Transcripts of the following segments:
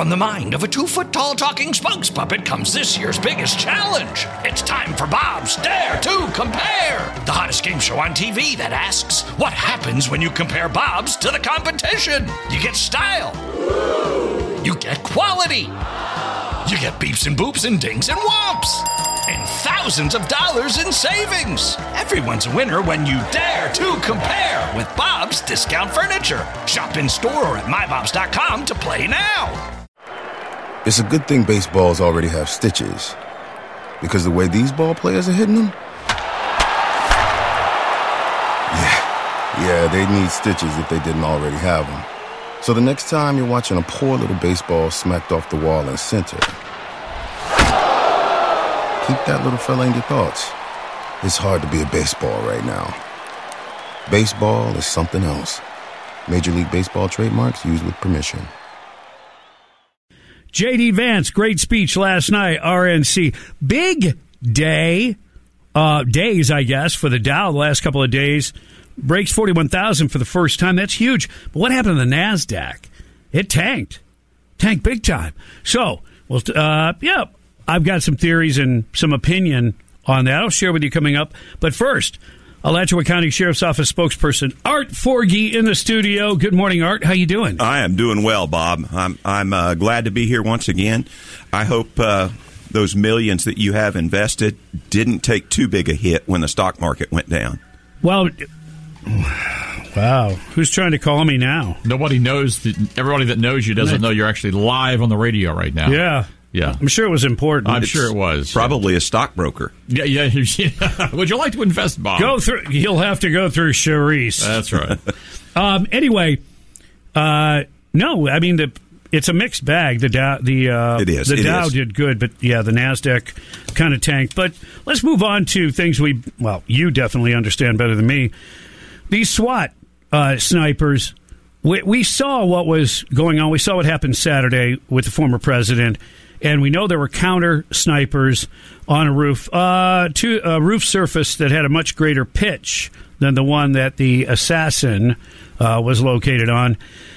From the mind of a 2-foot-tall talking spokes puppet comes this year's biggest challenge. It's time for Bob's Dare to Compare, the hottest game show on TV that asks, what happens when you compare Bob's to the competition? You get style. You get quality. You get beeps and boops and dings and whomps. And thousands of dollars in savings. Everyone's a winner when you dare to compare with Bob's Discount Furniture. Shop in store or at mybobs.com to play now. It's a good thing baseballs already have stitches, because the way these ball players are hitting them, yeah, they'd need stitches if they didn't already have them. So the next time you're watching a poor little baseball smacked off the wall in center, keep that little fella in your thoughts. It's hard to be a baseball right now. Baseball is something else. Major League Baseball trademarks used with permission. J.D. Vance, great speech last night, RNC. Big day, days, I guess, for the Dow the last couple of days. Breaks 41,000 for the first time. That's huge. But what happened to the NASDAQ? It tanked. Tanked big time. So, well, I've got some theories and some opinion on that. I'll share with you coming up. But first, Alachua County Sheriff's Office spokesperson Art Forgy in the studio. Good morning, Art. How you doing? I am doing well, Bob. I'm glad to be here once again. I hope those millions that you have invested didn't take too big a hit when the stock market went down. Well, wow. Who's trying to call me now? Nobody knows. Everybody that knows you doesn't know you're actually live on the radio right now. Yeah. Yeah. I'm sure it was important. I'm sure it was. Probably a stockbroker. Yeah. Would you like to invest, Bob? You'll have to go through Charisse. That's right. Anyway, no, I mean, it's a mixed bag. The Dow did good, but yeah, the NASDAQ kind of tanked. But let's move on to things you definitely understand better than me. These SWAT snipers, we saw what was going on. We saw what happened Saturday with the former president. And we know there were counter snipers on a roof, to a roof surface that had a much greater pitch than the one that the assassin was located on.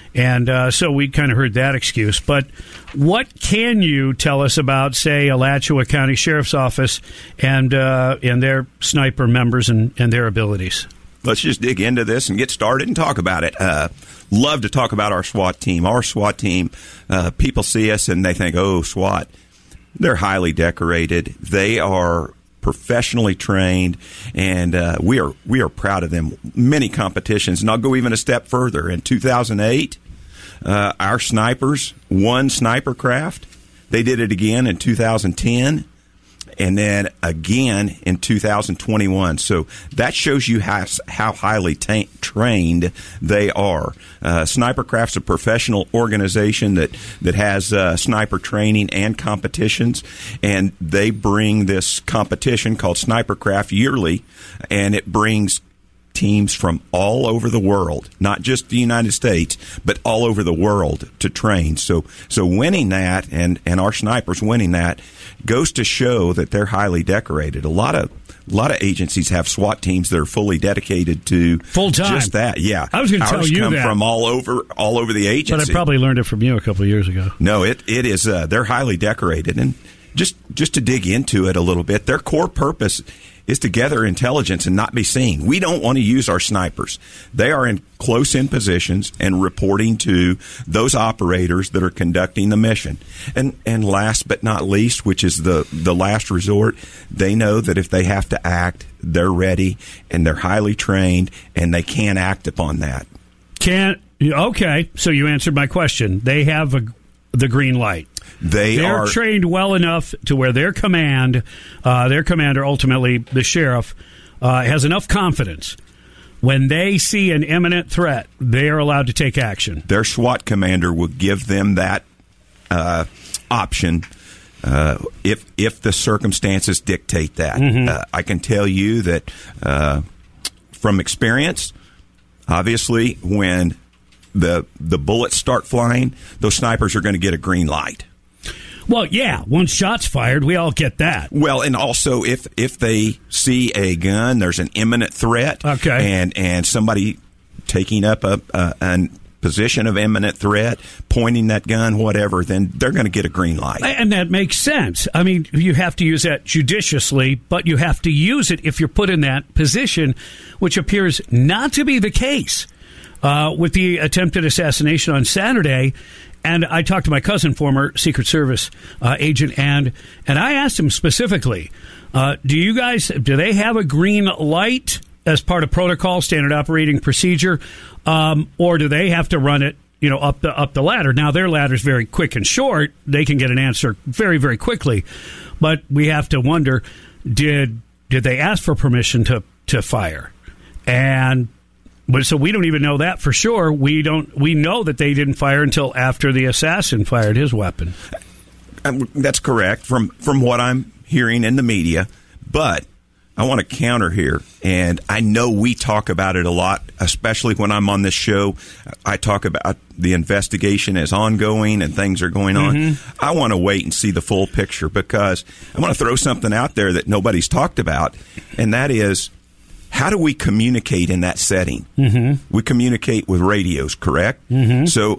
And so we kind of heard that excuse. But what can you tell us about, say, Alachua County Sheriff's Office and their sniper members and their abilities? Let's just dig into this and get started and talk about it. Love to talk about our SWAT team. Our SWAT team, people see us and they think, oh, SWAT. They're highly decorated. They are professionally trained, and we are proud of them. Many competitions, and I'll go even a step further. In 2008, our snipers won Sniper Craft. They did it again in 2010. And then again in 2021. So that shows you how highly trained they are. Snipercraft's a professional organization that has sniper training and competitions, and they bring this competition called Snipercraft yearly, and it brings teams from all over the world, not just the United States, but all over the world to train. So winning that, and our snipers winning that, goes to show that they're highly decorated. A lot of agencies have SWAT teams that are fully dedicated to full-time. Just that. Yeah, I was going to tell you come that from all over the agency. But I probably learned it from you a couple of years ago. No, it is. They're highly decorated, and just to dig into it a little bit, their core purpose is to gather intelligence and not be seen. We don't want to use our snipers. They are close in positions and reporting to those operators that are conducting the mission. And last but not least, which is the last resort, they know that if they have to act, they're ready and they're highly trained and they can act upon that. Okay, so you answered my question. They have the green light. They're trained well enough to where their commander, ultimately the sheriff, has enough confidence. When they see an imminent threat, they are allowed to take action. Their SWAT commander will give them that option if the circumstances dictate that. Mm-hmm. I can tell you that from experience, obviously, when the bullets start flying, those snipers are going to get a green light. Well, yeah, once shots fired, we all get that. Well, and also if they see a gun, there's an imminent threat, okay, and somebody taking up a position of imminent threat, pointing that gun, whatever, then they're going to get a green light. And that makes sense. I mean, you have to use that judiciously, but you have to use it if you're put in that position, which appears not to be the case with the attempted assassination on Saturday. And I talked to my cousin, former Secret Service agent, and I asked him specifically, do they have a green light as part of protocol, standard operating procedure, or do they have to run it, up the ladder? Now, their ladder's very quick and short. They can get an answer very, very quickly. But we have to wonder, did they ask for permission to fire? So we don't even know that for sure. We know that they didn't fire until after the assassin fired his weapon. That's correct from what I'm hearing in the media, but I want to counter here, and I know we talk about it a lot, especially when I'm on this show. I talk about the investigation is ongoing and things are going on. Mm-hmm. I want to wait and see the full picture because I want to throw something out there that nobody's talked about, and that is, how do we communicate in that setting? Mm-hmm. We communicate with radios, correct? Mm-hmm. So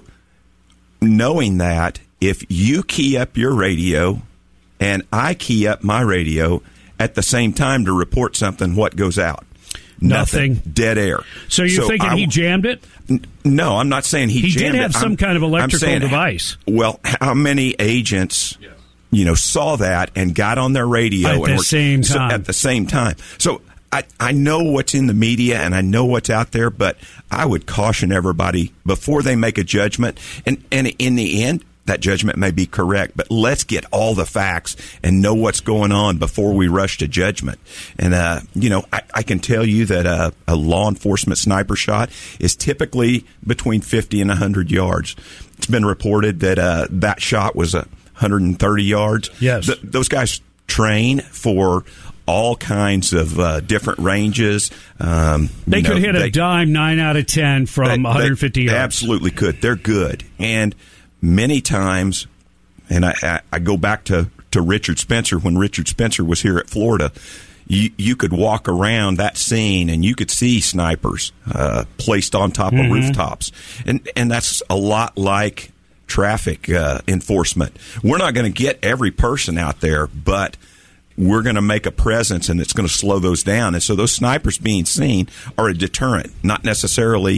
knowing that, if you key up your radio and I key up my radio at the same time to report something, what goes out? Nothing. Dead air. So you're thinking he jammed it? No, I'm not saying he jammed it. He did have some kind of electrical device. Well, how many agents, saw that and got on their radio at the same time? At the same time. So I know what's in the media and I know what's out there, but I would caution everybody before they make a judgment. And in the end, that judgment may be correct, but let's get all the facts and know what's going on before we rush to judgment. And, I can tell you that a law enforcement sniper shot is typically between 50 and 100 yards. It's been reported that that shot was 130 yards. Yes. Those guys train for all kinds of different ranges. They could hit a dime 9 out of 10 from 150 yards. They absolutely could. They're good. And many times, and I go back to Richard Spencer, when Richard Spencer was here at Florida, you could walk around that scene and you could see snipers placed on top of rooftops. And that's a lot like traffic enforcement. We're not going to get every person out there, but we're going to make a presence and it's going to slow those down. And so those snipers being seen are a deterrent, not necessarily,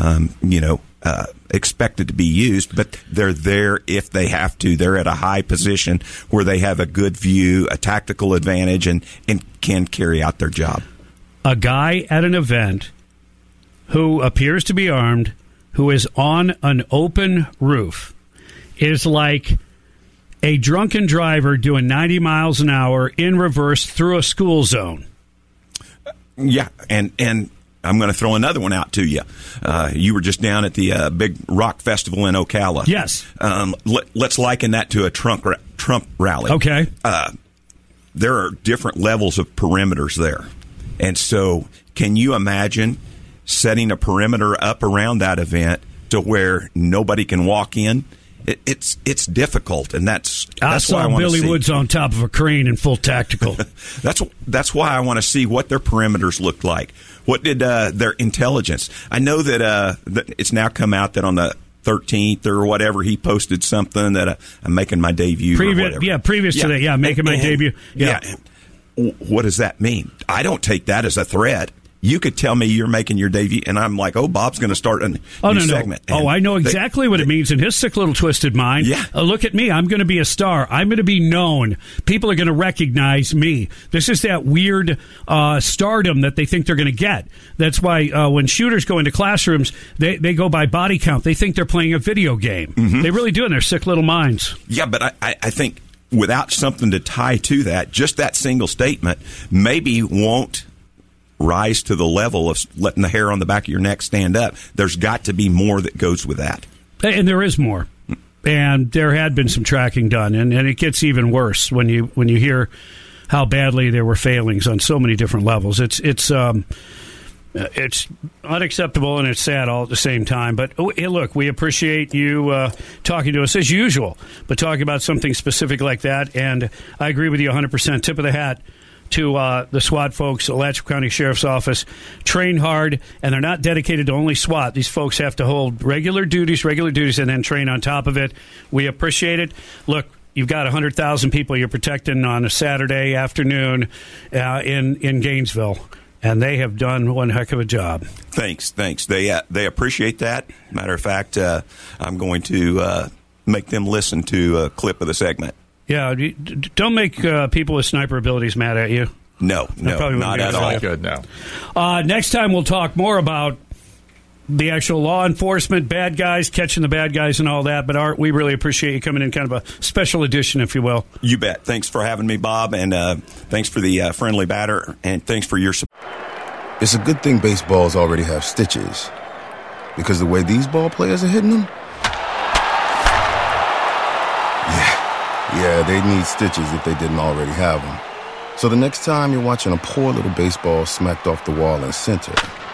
expected to be used, but they're there if they have to. They're at a high position where they have a good view, a tactical advantage, and can carry out their job. A guy at an event who appears to be armed, who is on an open roof, is like a drunken driver doing 90 miles an hour in reverse through a school zone. Yeah, and I'm going to throw another one out to you. You were just down at the big rock festival in Ocala. Yes. Let's liken that to a Trump rally. Okay. There are different levels of perimeters there. And so can you imagine setting a perimeter up around that event to where nobody can walk in? It's difficult, and that's why I want to see. Billy Woods on top of a crane in full tactical. That's why I want to see what their perimeters looked like. What did their intelligence? I know that it's now come out that on the 13th or whatever, he posted something that I'm making my debut. Previous to that, making my debut. Yeah. What does that mean? I don't take that as a threat. You could tell me you're making your debut, and I'm like, Bob's going to start a new segment. No. I know exactly what it means in his sick little twisted mind. Yeah. Look at me. I'm going to be a star. I'm going to be known. People are going to recognize me. This is that weird stardom that they think they're going to get. That's why when shooters go into classrooms, they go by body count. They think they're playing a video game. Mm-hmm. They really do in their sick little minds. Yeah, but I think without something to tie to that, just that single statement maybe won't rise to the level of letting the hair on the back of your neck stand up. There's got to be more that goes with that. And there is more. And there had been some tracking done, and it gets even worse when you hear how badly there were failings on so many different levels. It's unacceptable and it's sad all at the same time. But hey, look, we appreciate you talking to us as usual, but talking about something specific like that. And I agree with you 100%. Tip of the hat to the SWAT folks, Alachua County Sheriff's Office. Train hard, and they're not dedicated to only SWAT. These folks have to hold regular duties, and then train on top of it. We appreciate it. Look, you've got 100,000 people you're protecting on a Saturday afternoon in Gainesville, and they have done one heck of a job. Thanks. They appreciate that. Matter of fact, I'm going to make them listen to a clip of the segment. Yeah, don't make people with sniper abilities mad at you. No, not at all. Good, no. Next time we'll talk more about the actual law enforcement, bad guys, catching the bad guys and all that. But Art, we really appreciate you coming in, kind of a special edition, if you will. You bet. Thanks for having me, Bob, and thanks for the friendly batter, and thanks for your support. It's a good thing baseballs already have stitches, because the way these ball players are hitting them, yeah, they need stitches if they didn't already have them. So the next time you're watching a poor little baseball smacked off the wall in center,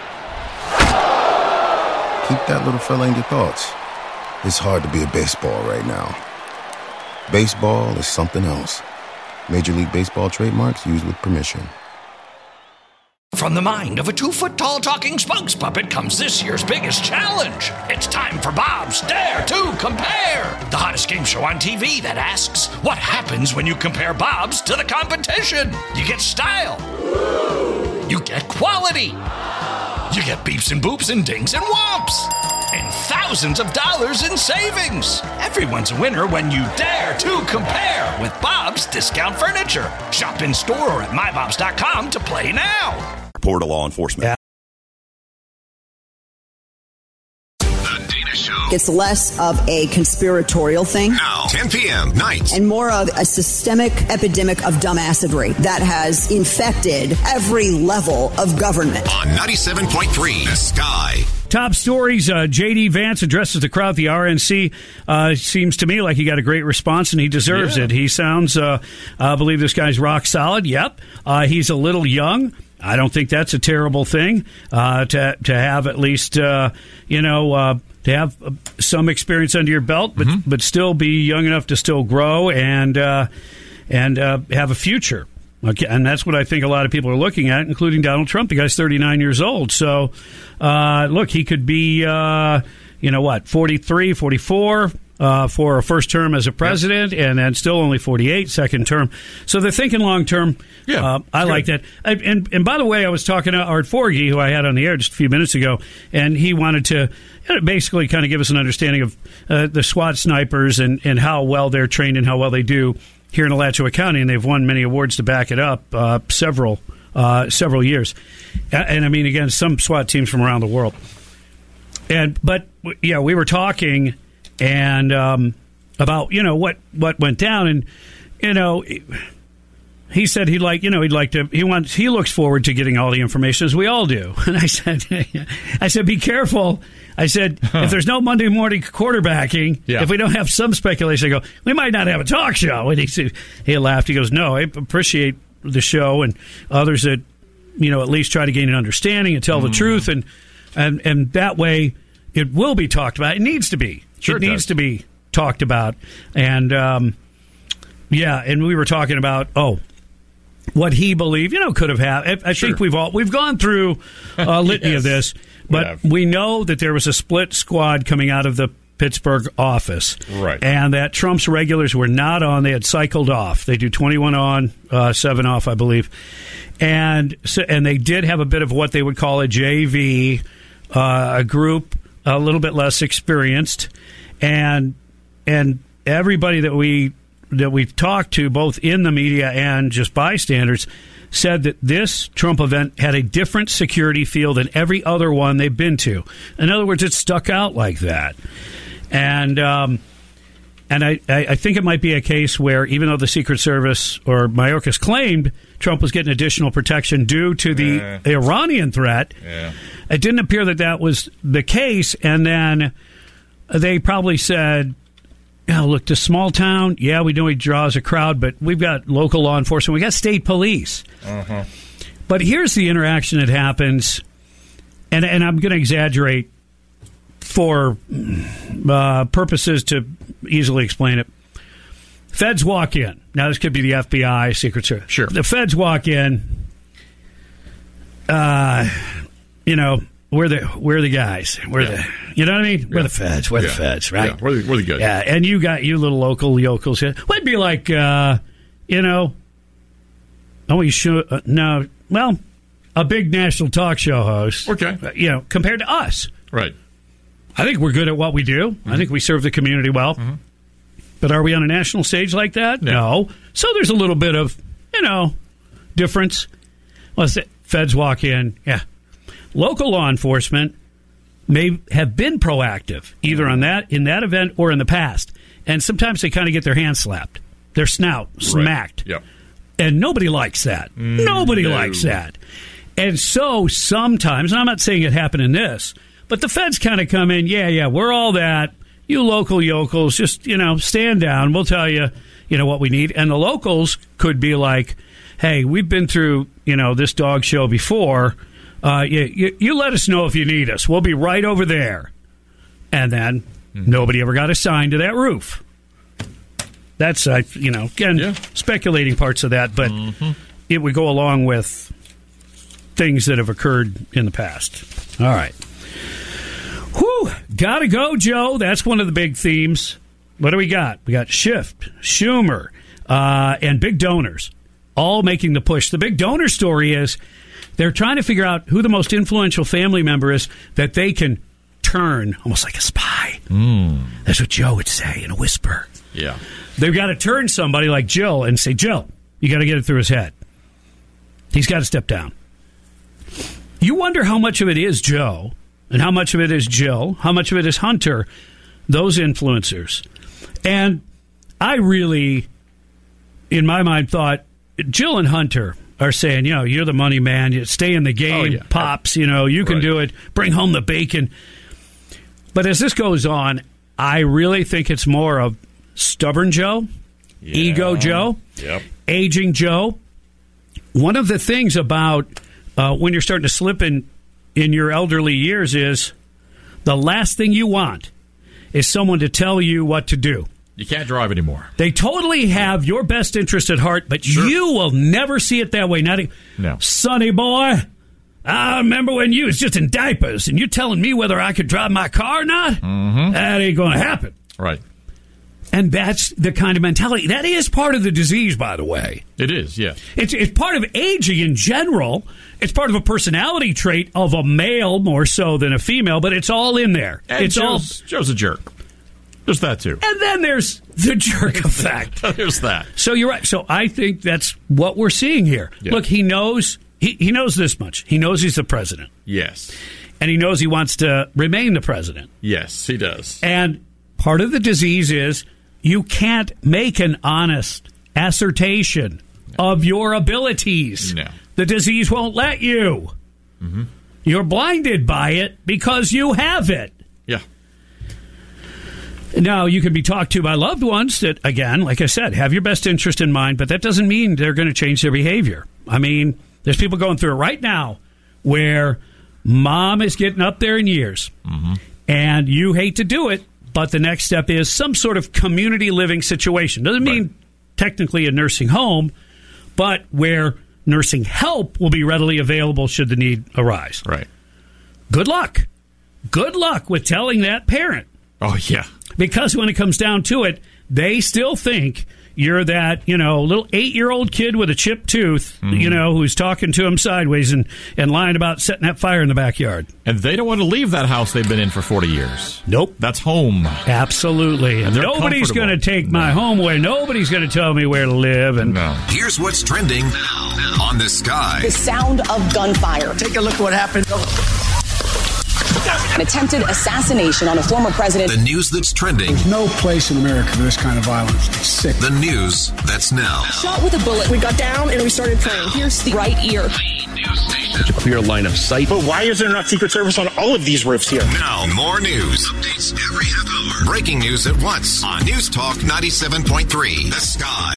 keep that little fella in your thoughts. It's hard to be a baseball right now. Baseball is something else. Major League Baseball trademarks used with permission. From the mind of a 2-foot-tall talking spokes puppet comes this year's biggest challenge. It's time for Bob's Dare to Compare, the hottest game show on TV that asks, what happens when you compare Bob's to the competition? You get style. You get quality. You get beeps and boops and dings and whomps. And thousands of dollars in savings. Everyone's a winner when you dare to compare with Bob's Discount Furniture. Shop in store or at mybobs.com to play now. Report to law enforcement. Yeah. The Dana Show. It's less of a conspiratorial thing. Now, 10 p.m. nights. And more of a systemic epidemic of dumbassery that has infected every level of government. On 97.3 The Sky. Top stories, J.D. Vance addresses the crowd at the RNC. Seems to me like he got a great response, and he deserves it. He sounds, I believe this guy's rock solid. Yep. He's a little young. I don't think that's a terrible thing to have at least, to have some experience under your belt, but still be young enough to still grow and have a future. Okay, and that's what I think a lot of people are looking at, including Donald Trump. The guy's 39 years old. So, look, he could be, 43, 44 for a first term as a president, and then still only 48, second term. So they're thinking long term. Yeah, I like that. And by the way, I was talking to Art Forgy, who I had on the air just a few minutes ago, and he wanted to basically kind of give us an understanding of the SWAT snipers and how well they're trained and how well they do here in Alachua County, and they've won many awards to back it up, several years. And I mean, again, some SWAT teams from around the world. But we were talking and about what went down, and he said he looks forward to getting all the information, as we all do. And I said, be careful. I said, if there's no Monday morning quarterbacking, if we don't have some speculation, I go, we might not have a talk show. And he laughed. He goes, no, I appreciate the show and others that, at least try to gain an understanding and tell the truth. And that way it will be talked about. It needs to be. Sure, it needs to be talked about. And, and we were talking about, what he believed, could have happened. I think we've gone through a litany of this. But we know that there was a split squad coming out of the Pittsburgh office. Right. And that Trump's regulars were not on. They had cycled off. They do 21 on, 7 off, I believe. And they did have a bit of what they would call a JV, a group a little bit less experienced. And everybody that we've talked to, both in the media and just bystanders, said that this Trump event had a different security feel than every other one they've been to. In other words, it stuck out like that. And I think it might be a case where, even though the Secret Service or Mayorkas claimed Trump was getting additional protection due to the Iranian threat, it didn't appear that was the case. And then they probably said, look, to small town, we know he draws a crowd, but we've got local law enforcement. We got state police. But here's the interaction that happens, and I'm going to exaggerate for purposes to easily explain it. Feds walk in. Now, this could be the FBI, Secret Service. Sure. The feds walk in. We're the guys. You know what I mean? We're the feds. We're the feds, right? Yeah, we're the good. Yeah, and you little local yokels here. Well, it'd be like, a big national talk show host. Okay. Compared to us. Right. I think we're good at what we do. Mm-hmm. I think we serve the community well. Mm-hmm. But are we on a national stage like that? No. So there's a little bit of, difference. Well, feds walk in. Yeah. Local law enforcement may have been proactive, either in that event or in the past. And sometimes they kind of get their hands slapped, their snout smacked. Right. Yep. And nobody likes that. Nobody likes that. And so sometimes, and I'm not saying it happened in this, but the feds kind of come in, we're all that. You local yokels, just, stand down. We'll tell you, what we need. And the locals could be like, hey, we've been through, this dog show before. You let us know if you need us. We'll be right over there. And then nobody ever got assigned to that roof. That's, speculating parts of that, but it would go along with things that have occurred in the past. All right. Whew, gotta go, Joe. That's one of the big themes. What do we got? We got Schiff, Schumer, and big donors all making the push. The big donor story is they're trying to figure out who the most influential family member is that they can turn, almost like a spy. That's what Joe would say in a whisper. Yeah. They've got to turn somebody like Jill and say, Jill, you got to get it through his head. He's got to step down. You wonder how much of it is Joe and how much of it is Jill, how much of it is Hunter, those influencers. And I really, in my mind, thought Jill and Hunter are saying, you're the money man, you stay in the game, Pops, you can do it, bring home the bacon. But as this goes on, I really think it's more of stubborn Joe, ego Joe, aging Joe. One of the things about when you're starting to slip in your elderly years is the last thing you want is someone to tell you what to do. You can't drive anymore. They totally have your best interest at heart, but you will never see it that way. No. Sonny boy, I remember when you was just in diapers and you're telling me whether I could drive my car or not? Mm-hmm. That ain't going to happen. Right. And that's the kind of mentality. That is part of the disease, by the way. It is, yeah. It's part of aging in general. It's part of a personality trait of a male more so than a female, but it's all in there. And Joe's a jerk. There's that, too. And then there's the jerk effect. There's that. So you're right. So I think that's what we're seeing here. Yeah. Look, he knows he knows this much. He knows he's the president. Yes. And he knows he wants to remain the president. Yes, he does. And part of the disease is you can't make an honest assertion of your abilities. No. The disease won't let you. Mm-hmm. You're blinded by it because you have it. Yeah. Now, you can be talked to by loved ones that, again, like I said, have your best interest in mind, but that doesn't mean they're going to change their behavior. I mean, there's people going through it right now where mom is getting up there in years, and you hate to do it, but the next step is some sort of community living situation. Doesn't mean technically a nursing home, but where nursing help will be readily available should the need arise. Right. Good luck. Good luck with telling that parent. Oh, yeah. Because when it comes down to it, they still think you're that, little 8-year-old kid with a chipped tooth, who's talking to him sideways and lying about setting that fire in the backyard. And they don't want to leave that house they've been in for 40 years. Nope. That's home. Absolutely. And nobody's going to take my home away. Nobody's going to tell me where to live. And Here's what's trending on the Sky. The sound of gunfire. Take a look what happened. An attempted assassination on a former president. The news that's trending. There's no place in America for this kind of violence. It's sick. The news that's now. Shot with a bullet. We got down and we started praying. Pierced the right ear. Such a clear line of sight. But why is there not Secret Service on all of these roofs here? Now, more news. Updates every half hour. Breaking news at once on News Talk 97.3. The Sky.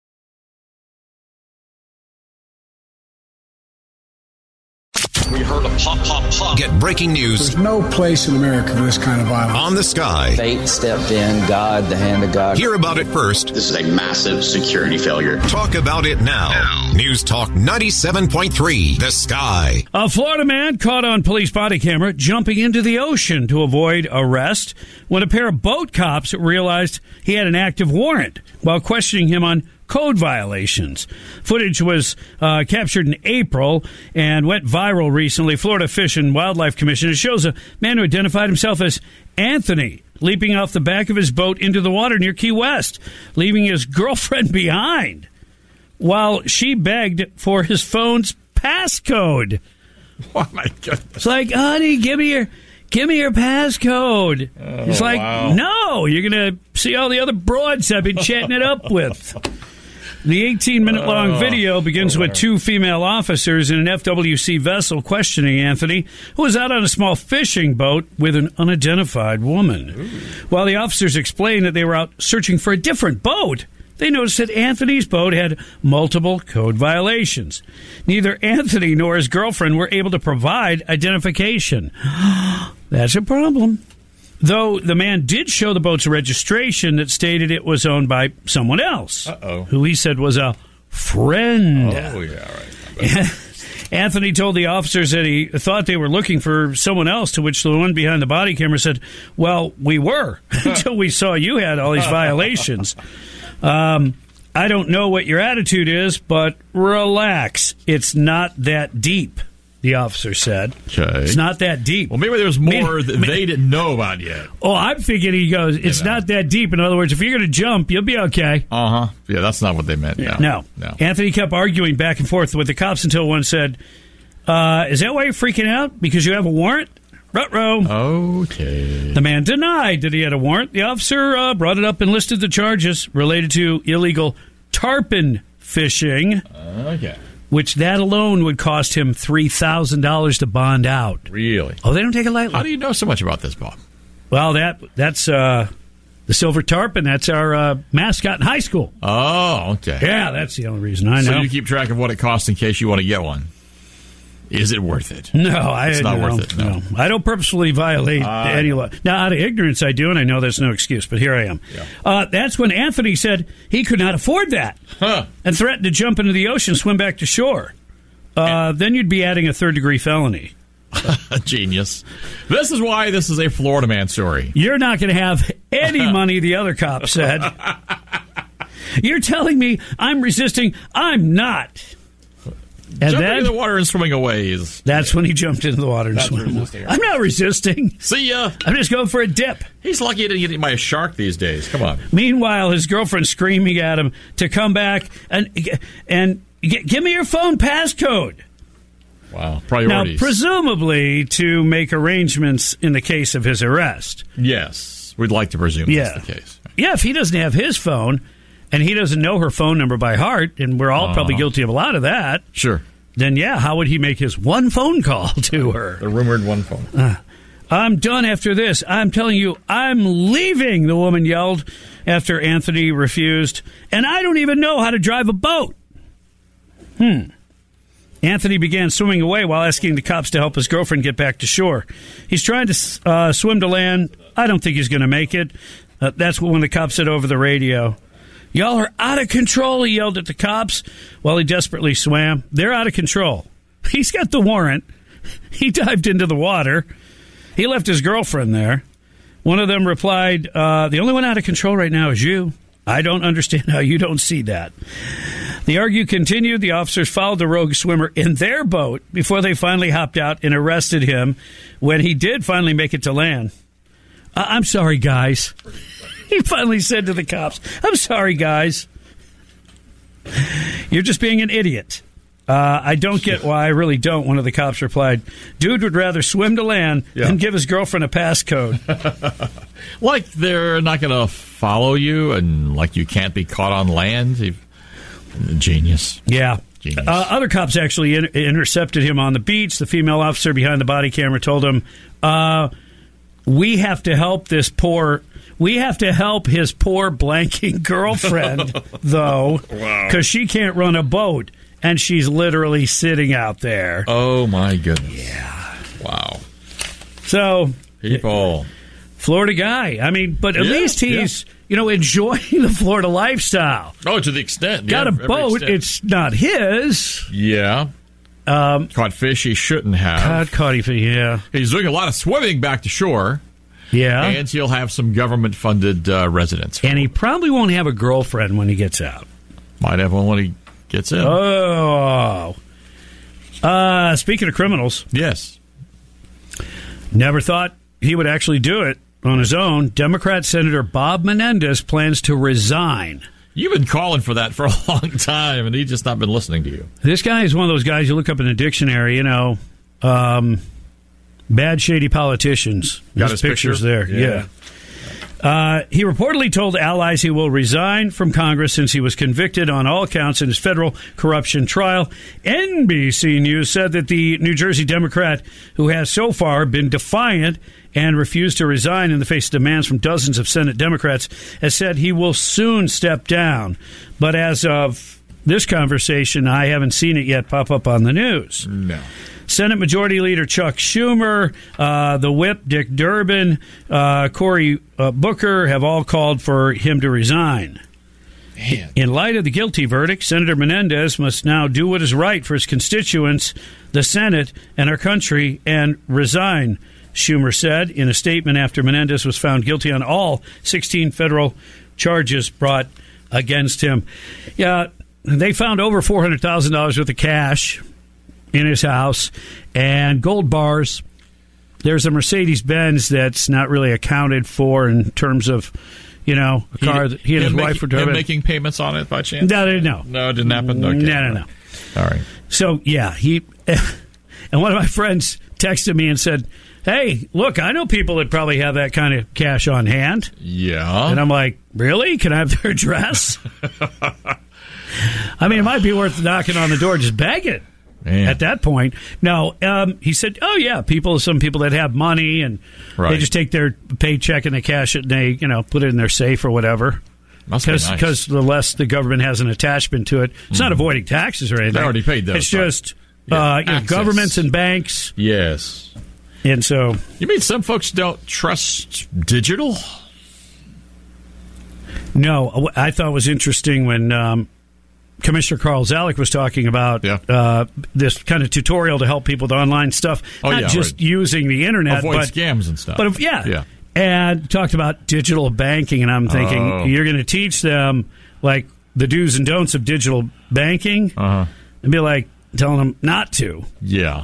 We heard a Pop, pop, pop. Get breaking news. There's no place in America for this kind of violence. On the Sky. Fate stepped in, God, the hand of God. Hear about it first. This is a massive security failure. Talk about it now. News Talk 97.3, The Sky. A Florida man caught on police body camera jumping into the ocean to avoid arrest when a pair of boat cops realized he had an active warrant while questioning him on code violations. Footage was captured in April and went viral recently. Florida Fish and Wildlife Commission. It shows a man who identified himself as Anthony leaping off the back of his boat into the water near Key West, leaving his girlfriend behind while she begged for his phone's passcode. Oh, my goodness. It's like, honey, give me your passcode. He's like, wow. No, you're going to see all the other broads I've been chatting it up with. The 18-minute-long video begins with two female officers in an FWC vessel questioning Anthony, who was out on a small fishing boat with an unidentified woman. Ooh. While the officers explained that they were out searching for a different boat, they noticed that Anthony's boat had multiple code violations. Neither Anthony nor his girlfriend were able to provide identification. That's a problem. Though the man did show the boat's registration that stated it was owned by someone else, who he said was a friend. Oh, yeah, right. Anthony told the officers that he thought they were looking for someone else, to which the one behind the body camera said, well, we were, until we saw you had all these violations. I don't know what your attitude is, but relax. It's not that deep. The officer said. Okay. It's not that deep. Well, maybe there's more that they didn't know about yet. Oh, I'm thinking he goes, it's not that deep. In other words, if you're going to jump, you'll be okay. Uh-huh. Yeah, that's not what they meant. No. Anthony kept arguing back and forth with the cops until one said, is that why you're freaking out? Because you have a warrant? Ruh-roh. Okay. The man denied that he had a warrant. The officer brought it up and listed the charges related to illegal tarpon fishing. Okay. Which that alone would cost him $3,000 to bond out. Really? Oh, they don't take it lightly. How do you know so much about this, Bob? Well, that's the silver tarpon. That's our mascot in high school. Oh, okay. Yeah, that's the only reason I know. So you keep track of what it costs in case you want to get one. Is it worth it? No, it's not worth it. No. I don't purposefully violate any law. Now, out of ignorance, I do, and I know that's no excuse, but here I am. Yeah. That's when Anthony said he could not afford that and threatened to jump into the ocean, swim back to shore. Then you'd be adding a third-degree felony. Genius. This is why this is a Florida man story. You're not going to have any money, the other cop said. You're telling me I'm resisting? I'm not. And jumping in the water and swimming away is... That's when he jumped into the water and swam. I'm not resisting. See ya. I'm just going for a dip. He's lucky he didn't get eaten by a shark these days. Come on. Meanwhile, his girlfriend's screaming at him to come back and give me your phone passcode. Wow. Priorities. Now, presumably to make arrangements in the case of his arrest. Yes. We'd like to presume that's the case. Yeah, if he doesn't have his phone... and he doesn't know her phone number by heart, and we're all probably guilty of a lot of that. Sure. Then, yeah, how would he make his one phone call to her? The rumored one phone. I'm done after this. I'm telling you, I'm leaving, the woman yelled after Anthony refused. And I don't even know how to drive a boat. Anthony began swimming away while asking the cops to help his girlfriend get back to shore. He's trying to swim to land. I don't think he's going to make it. That's what one of the cops said over the radio. Y'all are out of control, he yelled at the cops while he desperately swam. They're out of control. He's got the warrant. He dived into the water. He left his girlfriend there. One of them replied, the only one out of control right now is you. I don't understand how you don't see that. The argument continued. The officers followed the rogue swimmer in their boat before they finally hopped out and arrested him when he did finally make it to land. I'm sorry, guys. He finally said to the cops, I'm sorry, guys. You're just being an idiot. I don't get why. I really don't, one of the cops replied. Dude would rather swim to land than give his girlfriend a passcode. Like they're not going to follow you and like you can't be caught on land. Genius. Yeah. Genius. Other cops actually intercepted him on the beach. The female officer behind the body camera told him, we have to help his poor blanking girlfriend, though, because she can't run a boat, and she's literally sitting out there. Oh, my goodness. Yeah. Wow. So, people. Florida guy. I mean, but at least he's, enjoying the Florida lifestyle. Oh, to the extent. Got a boat. Extent. It's not his. Yeah. Caught fish he shouldn't have. Caught fish, yeah. He's doing a lot of swimming back to shore. Yeah. And he'll have some government-funded residence. And he probably won't have a girlfriend when he gets out. Might have one when he gets in. Oh. Speaking of criminals. Yes. Never thought he would actually do it on his own. Democrat Senator Bob Menendez plans to resign. You've been calling for that for a long time, and he's just not been listening to you. This guy is one of those guys you look up in the dictionary, bad, shady politicians. Got his pictures there. Yeah. He reportedly told allies he will resign from Congress since he was convicted on all counts in his federal corruption trial. NBC News said that the New Jersey Democrat, who has so far been defiant and refused to resign in the face of demands from dozens of Senate Democrats, has said he will soon step down. But as of this conversation, I haven't seen it yet pop up on the news. No. Senate Majority Leader Chuck Schumer, the whip Dick Durbin, Cory Booker have all called for him to resign. Man. In light of the guilty verdict, Senator Menendez must now do what is right for his constituents, the Senate, and our country, and resign, Schumer said in a statement after Menendez was found guilty on all 16 federal charges brought against him. Yeah, they found over $400,000 worth of cash in his house and gold bars. There's a Mercedes-Benz that's not really accounted for in terms of, a car that he and his wife were driving. Making payments on it by chance? No. No, it didn't happen? Okay. No. All right. So, yeah, and one of my friends texted me and said, hey, look, I know people that probably have that kind of cash on hand. Yeah. And I'm like, really? Can I have their address? I mean, it might be worth knocking on the door, just begging. Man. At that point. No, he said, oh, yeah, some people that have money and they just take their paycheck and they cash it and they, put it in their safe or whatever. Must be nice. Because the less the government has an attachment to it, it's not avoiding taxes or anything. They already paid those. It's just governments and banks. Yes. And so. You mean some folks don't trust digital? No. I thought it was interesting when Commissioner Carl Zalek was talking about this kind of tutorial to help people with online stuff, not just using the internet, avoid scams and stuff. But and talked about digital banking, and I'm thinking you're going to teach them like the do's and don'ts of digital banking, and be like telling them not to. Yeah,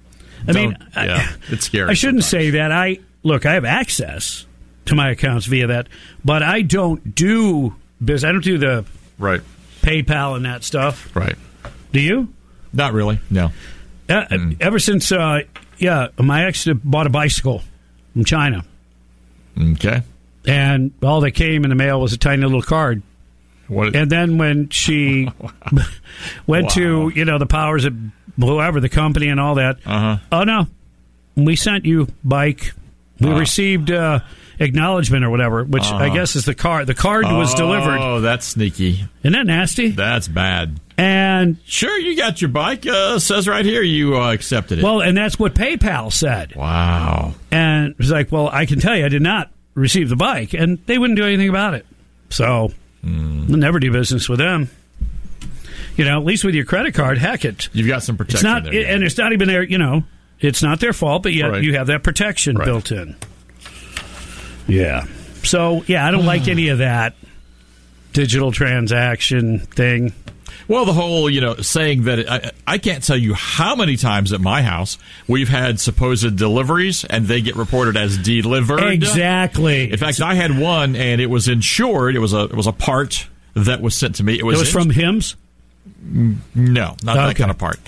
it's scary. I shouldn't say that. I have access to my accounts via that, but I don't do business. I don't do the PayPal and that stuff. Right. Do you? Not really, no. Ever since, my ex bought a bicycle from China. Okay. And all that came in the mail was a tiny little card. And then when she went to, the powers of whoever, the company and all that, oh, no, we sent you bike. We received acknowledgement or whatever, which I guess is the card. The card was delivered. Oh, that's sneaky. Isn't that nasty? That's bad. And sure, you got your bike. Says right here you accepted it. Well, and that's what PayPal said. Wow. And it was like, well, I can tell you I did not receive the bike. And they wouldn't do anything about it. So we'll never do business with them. At least with your credit card, heck it. You've got some protection there. And it's not even there, it's not their fault, but yet you have that protection built in. Yeah. So, I don't like any of that digital transaction thing. Well, the whole, saying that I can't tell you how many times at my house we've had supposed deliveries and they get reported as delivered. Exactly. In fact, I had one and it was insured. It was a part that was sent to me. It was from Hims? No, not that kind of part.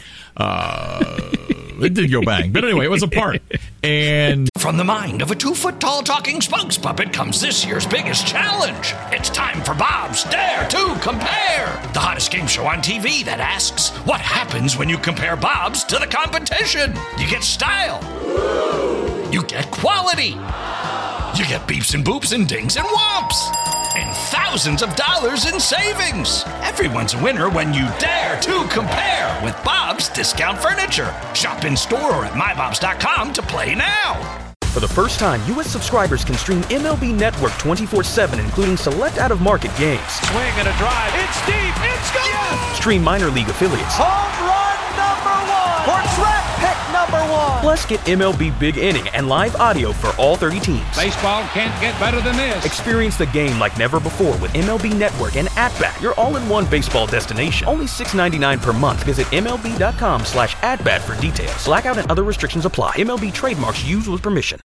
It did go bang. But anyway, it was a part. And from the mind of a 2-foot-tall talking spokes puppet comes this year's biggest challenge. It's time for Bob's Dare to Compare, the hottest game show on TV that asks, what happens when you compare Bob's to the competition? You get style. You get quality. You get beeps and boops and dings and whomps. And and thousands of dollars in savings. Everyone's a winner when you dare to compare with Bob's Discount Furniture. Shop in store or at mybobs.com to play now. For the first time, U.S. subscribers can stream MLB Network 24/7, including select out-of-market games. Swing and a drive. It's deep. It's gone. Yes! Stream minor league affiliates. Home run number 1. Or draft pick number 1. Plus, get MLB Big Inning and live audio for all 30 teams. Baseball can't get better than this. Experience the game like never before with MLB Network and At-Bat, your all-in-one baseball destination. Only $6.99 per month. Visit MLB.com/atbat for details. Blackout and other restrictions apply. MLB trademarks used with permission.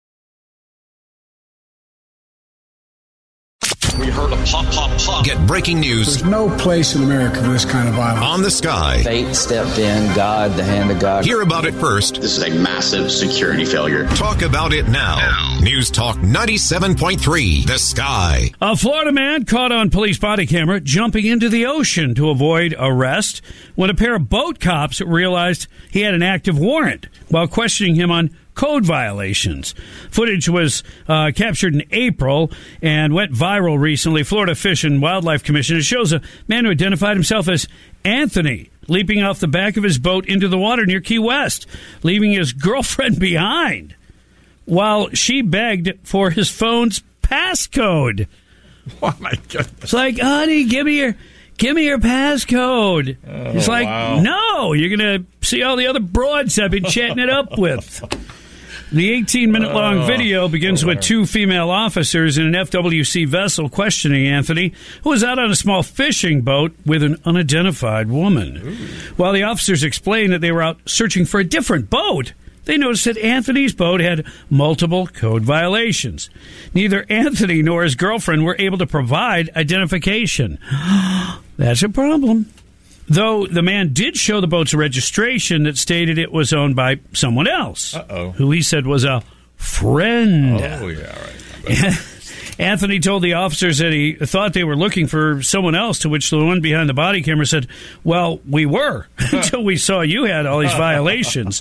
We heard a pop, pop, pop. Get breaking news. There's no place in America for this kind of violence. On the Sky. Fate stepped in, God, the hand of God. Hear about it first. This is a massive security failure. Talk about it now. News Talk 97.3, The Sky. A Florida man caught on police body camera jumping into the ocean to avoid arrest when a pair of boat cops realized he had an active warrant while questioning him on code violations. Footage was captured in April and went viral recently. Florida Fish and Wildlife Commission. It shows a man who identified himself as Anthony leaping off the back of his boat into the water near Key West, leaving his girlfriend behind while she begged for his phone's passcode. Oh, my goodness. It's like, honey, give me your passcode. It's like, wow. No, you're going to see all the other broads I've been chatting it up with. The 18-minute-long video begins with two female officers in an FWC vessel questioning Anthony, who was out on a small fishing boat with an unidentified woman. Ooh. While the officers explained that they were out searching for a different boat, they noticed that Anthony's boat had multiple code violations. Neither Anthony nor his girlfriend were able to provide identification. That's a problem. Though the man did show the boat's registration that stated it was owned by someone else, who he said was a friend. Oh, yeah, right. Anthony told the officers that he thought they were looking for someone else, to which the one behind the body camera said, well, we were, until we saw you had all these violations.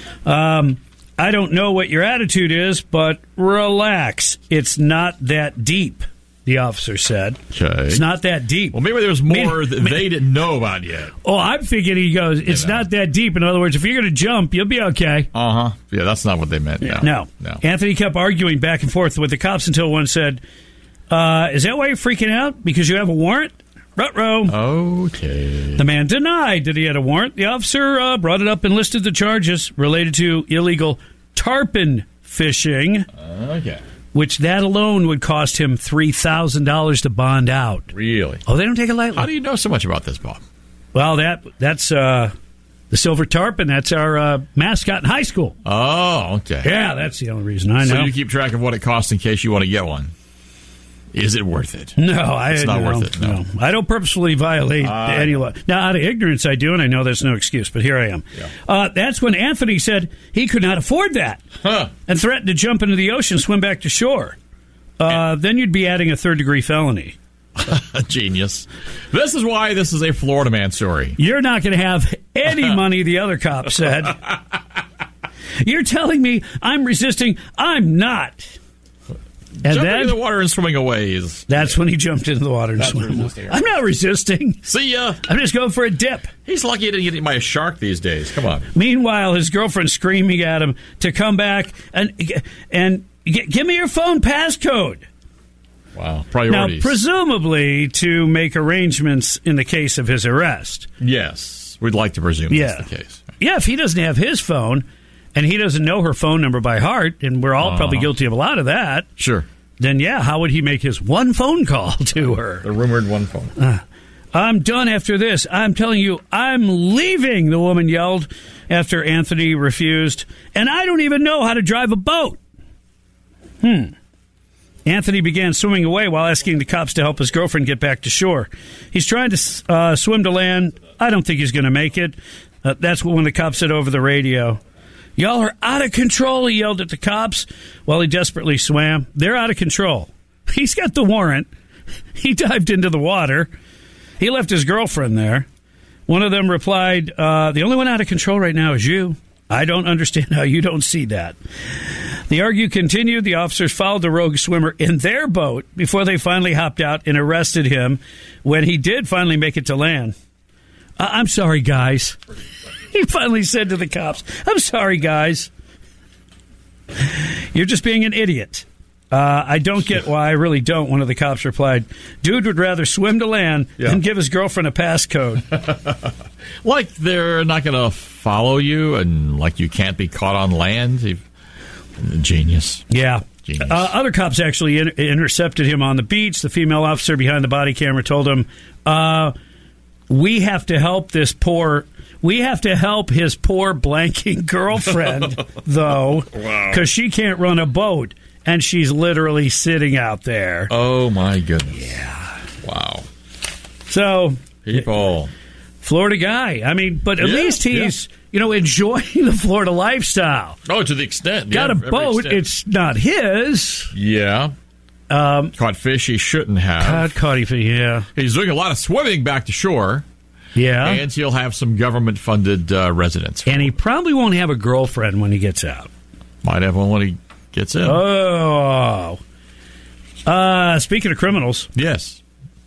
I don't know what your attitude is, but relax. It's not that deep, the officer said. Okay. It's not that deep. Well, maybe there was more that they didn't know about yet. Oh, I'm thinking he goes, it's not that deep. In other words, if you're going to jump, you'll be okay. Uh-huh. Yeah, that's not what they meant. No. Anthony kept arguing back and forth with the cops until one said, is that why you're freaking out? Because you have a warrant? Ruh-roh. Okay. The man denied that he had a warrant. The officer brought it up and listed the charges related to illegal tarpon fishing. Okay. Which that alone would cost him $3,000 to bond out. Really? Oh, they don't take it lightly. How do you know so much about this, Bob? Well, that's the silver tarpon. That's our mascot in high school. Oh, okay. Yeah, that's the only reason I know. So you keep track of what it costs in case you want to get one. Is it worth it? No, it's not worth it. No. I don't purposefully violate any law. Now, out of ignorance, I do, and I know there's no excuse, but here I am. Yeah. That's when Anthony said he could not afford that and threatened to jump into the ocean and swim back to shore. Then you'd be adding a third-degree felony. Genius. This is why this is a Florida man story. You're not going to have any money, the other cop said. You're telling me I'm resisting? I'm not. And jumping into the water and swimming away is... That's when he jumped into the water and swam away. I'm not resisting. See ya. I'm just going for a dip. He's lucky he didn't get eaten by a shark these days. Come on. Meanwhile, his girlfriend's screaming at him to come back and give me your phone passcode. Wow. Priorities. Now, presumably to make arrangements in the case of his arrest. Yes. We'd like to presume that's the case. Yeah, if he doesn't have his phone... and he doesn't know her phone number by heart, and we're all probably guilty of a lot of that. Sure. Then, how would he make his one phone call to her? The rumored one phone. I'm done after this. I'm telling you, I'm leaving, the woman yelled after Anthony refused. And I don't even know how to drive a boat. Anthony began swimming away while asking the cops to help his girlfriend get back to shore. He's trying to swim to land. I don't think he's going to make it. That's what one of the cops said over the radio. Y'all are out of control, he yelled at the cops while he desperately swam. They're out of control. He's got the warrant. He dived into the water. He left his girlfriend there. One of them replied, the only one out of control right now is you. I don't understand how you don't see that. The argument continued. The officers followed the rogue swimmer in their boat before they finally hopped out and arrested him when he did finally make it to land. I'm sorry, guys. He finally said to the cops, I'm sorry, guys. You're just being an idiot. I don't get why. I really don't, one of the cops replied. Dude would rather swim to land than give his girlfriend a passcode. Like they're not going to follow you and like you can't be caught on land. Genius. Yeah. Genius. Other cops actually intercepted him on the beach. The female officer behind the body camera told him, we have to help his poor blanking girlfriend, though, because she can't run a boat. And she's literally sitting out there. Oh, my goodness. Yeah. Wow. So, people. Florida guy. I mean, but at least he's, enjoying the Florida lifestyle. Oh, to the extent. Got a boat. Extent. It's not his. Yeah. Caught fish he shouldn't have. Caught fish, yeah. He's doing a lot of swimming back to shore. Yeah. And he'll have some government-funded residence. And he probably won't have a girlfriend when he gets out. Might have one when he gets in. Oh. Speaking of criminals. Yes.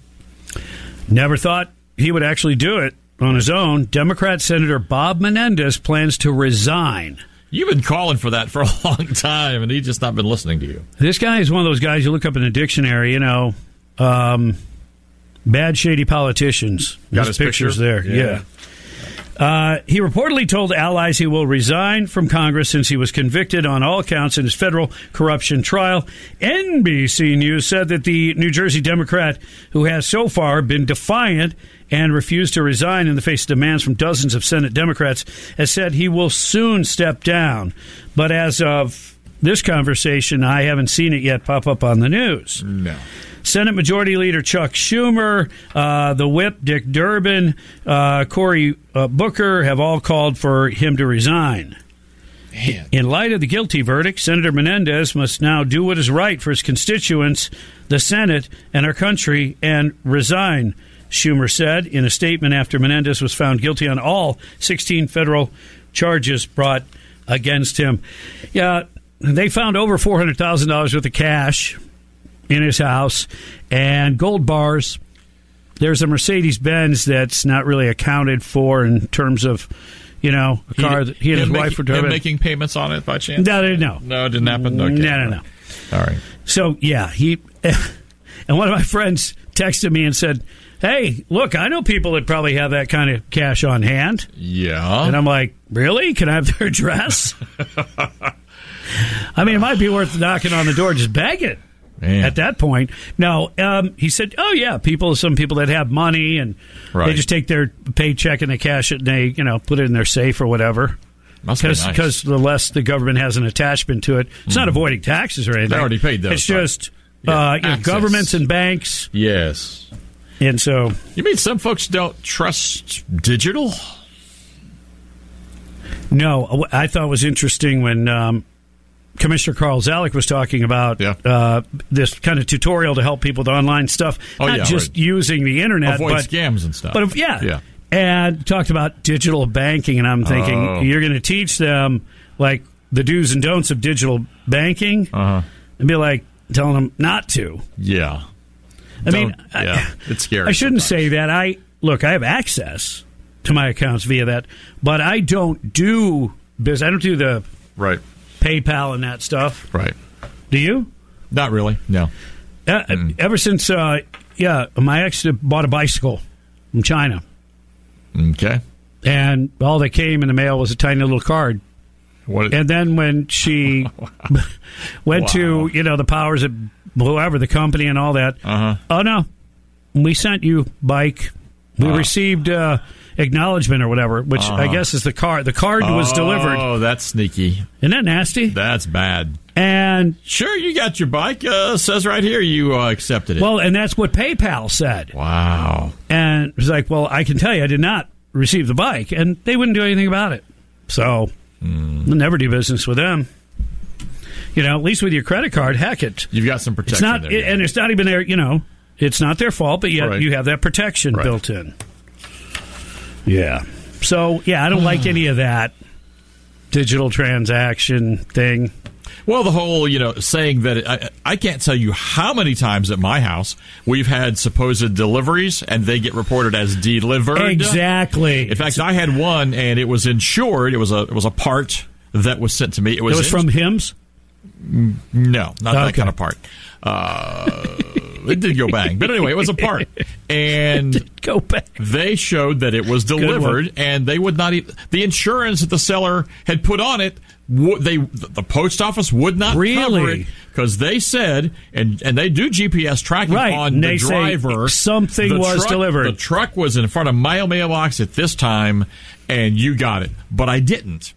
Never thought he would actually do it on his own. Democrat Senator Bob Menendez plans to resign. You've been calling for that for a long time, and he's just not been listening to you. This guy is one of those guys you look up in the dictionary, bad, shady politicians. Got his pictures there. Yeah. He reportedly told allies he will resign from Congress since he was convicted on all counts in his federal corruption trial. NBC News said that the New Jersey Democrat, who has so far been defiant and refused to resign in the face of demands from dozens of Senate Democrats, has said he will soon step down. But as of this conversation, I haven't seen it yet pop up on the news. No. Senate Majority Leader Chuck Schumer, the whip Dick Durbin, Cory Booker have all called for him to resign. Man. In light of the guilty verdict, Senator Menendez must now do what is right for his constituents, the Senate, and our country, and resign, Schumer said in a statement after Menendez was found guilty on all 16 federal charges brought against him. Yeah, they found over $400,000 worth of cash in his house and gold bars. There's a Mercedes-Benz that's not really accounted for in terms of, a car that he and his wife were driving. Making payments on it by chance? No. No, it didn't happen? Okay. No. All right. So, yeah, and one of my friends texted me and said, hey, look, I know people that probably have that kind of cash on hand. Yeah. And I'm like, really? Can I have their address? I mean, it might be worth knocking on the door, just begging. Man. At that point. No, he said, oh, yeah, some people that have money and they just take their paycheck and they cash it and they, put it in their safe or whatever. Because the less the government has an attachment to it. It's not avoiding taxes or anything. They already paid those. It's just governments and banks. Yes. And so. You mean some folks don't trust digital? No. I thought it was interesting when Commissioner Carl Zalek was talking about this kind of tutorial to help people with online stuff, not just using the internet, avoid but scams and stuff. But and talked about digital banking, and I'm thinking you're going to teach them like the do's and don'ts of digital banking, and be like telling them not to. Yeah, it's scary. I shouldn't say that. I have access to my accounts via that, but I don't do business. I don't do the PayPal and that stuff. Right. Do you? Not really, no. Ever since, my ex bought a bicycle from China. Okay. And all that came in the mail was a tiny little card. And then when she went to, the powers of whoever, the company and all that, oh, no, we sent you bike. We received acknowledgement or whatever, which I guess is the card. The card was delivered. Oh, that's sneaky. Isn't that nasty? That's bad. And sure, you got your bike. Says right here you accepted it. Well, and that's what PayPal said. Wow. And it was like, well, I can tell you I did not receive the bike. And they wouldn't do anything about it. So we'll never do business with them. At least with your credit card, heck it. You've got some protection there. And it's not even there, it's not their fault, but yet you have that protection built in. Yeah. So, I don't like any of that digital transaction thing. Well, the whole, saying that I can't tell you how many times at my house we've had supposed deliveries and they get reported as delivered. Exactly. In fact, I had one and it was insured. It was a part that was sent to me. It was from Hims? No, not that kind of part. It did go bang. But anyway, it was a part. And go bang. They showed that it was delivered, and they would not the insurance that the seller had put on it, the post office would not cover it because they said, and they do GPS tracking on the driver. Something was delivered. The truck was in front of my mailbox at this time, and you got it. But I didn't.